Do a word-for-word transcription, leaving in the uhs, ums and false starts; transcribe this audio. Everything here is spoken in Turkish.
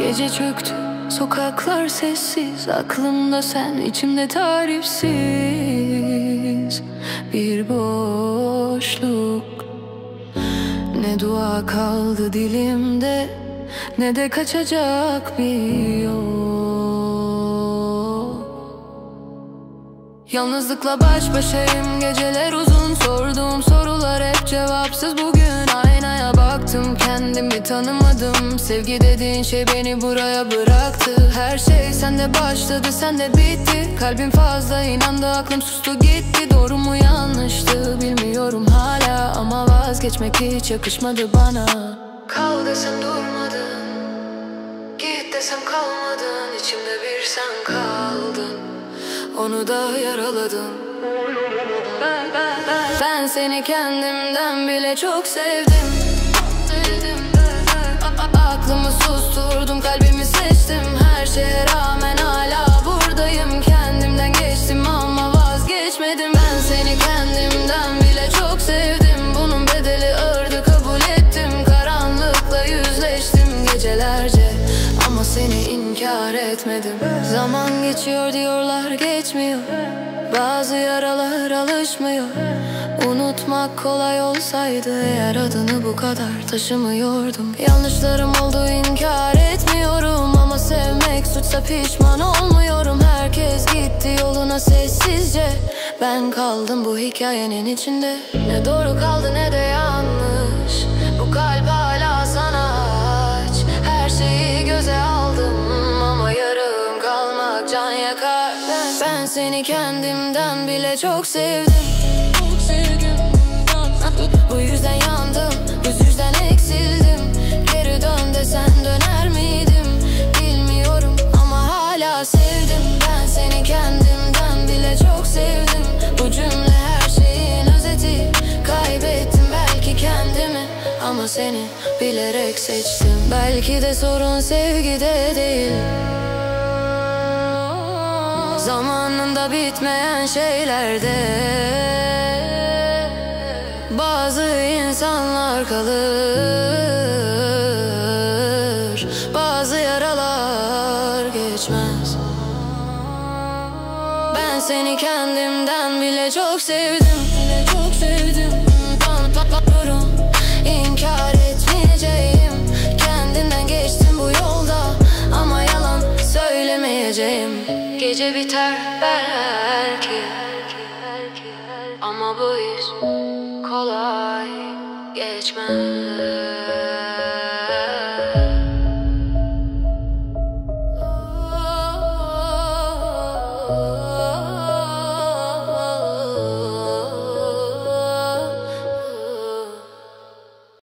Gece çöktü, sokaklar sessiz, aklımda sen, içimde tarifsiz bir boşluk. Ne dua kaldı dilimde, ne de kaçacak bir yol. Yalnızlıkla baş başayım, geceler uzun, sorduğum sorular hep cevapsız. Bugün aynaya baktım, kendimi tanımadım. Sevgi dediğin şey beni buraya bıraktı. Her şey sende başladı, sende bitti. Kalbim fazla inandı, aklım sustu gitti. Doğru mu yanlıştı bilmiyorum hala, ama vazgeçmek hiç yakışmadı bana. Kal desem durmadın, git desem kalmadın. İçimde bir sen kaldın, onu da yaraladın. Ben, ben, ben, ben seni kendimden bile çok sevdim. sevdim. Aklımı susturdum, kalbimi seçtim. Her şeye rağmen hala buradayım. Kendimden geçtim ama vazgeçmedim. Ben seni kendimden bile çok sevdim. Bunun bedeli ağırdı, kabul ettim. Karanlıkla yüzleştim gecelerce, ama seni inkar etmedim. Zaman geçiyor diyorlar, geçmiyor. Bazı yaralar alışmıyor. Unutmak kolay olsaydı eğer, adını bu kadar taşımıyordum. Yanlışlarım oldu, inkar etmiyorum, ama sevmek suçsa pişman olmuyorum. Herkes gitti yoluna sessizce, ben kaldım bu hikayenin içinde. Ne doğru kaldı ne de yanlış, bu kalp hala sana aç. Her şeyi göze aldım, ama yarım kalmak can yakar. Ben, ben seni kendimden bile çok sevdim. Çok sevdim. Bu yüzden yandım, bu yüzden eksildim. Geri dön desen döner miydim bilmiyorum, ama hala sevdim. Ben seni kendimden bile çok sevdim. Bu cümle her şeyin özeti. Kaybettim belki kendimi, ama seni bilerek seçtim. Belki de sorun sevgide değil, zamanında bitmeyen şeylerde. Bazı insanlar kalır, bazı yaralar geçmez. Ben seni kendimden bile çok sevdim, bile çok sevdim. Patlatırım, inkar etmeyeceğim. Kendimden geçtim bu yolda, ama yalan söylemeyeceğim. Gece biter belki, ama bu his kolay geçmez.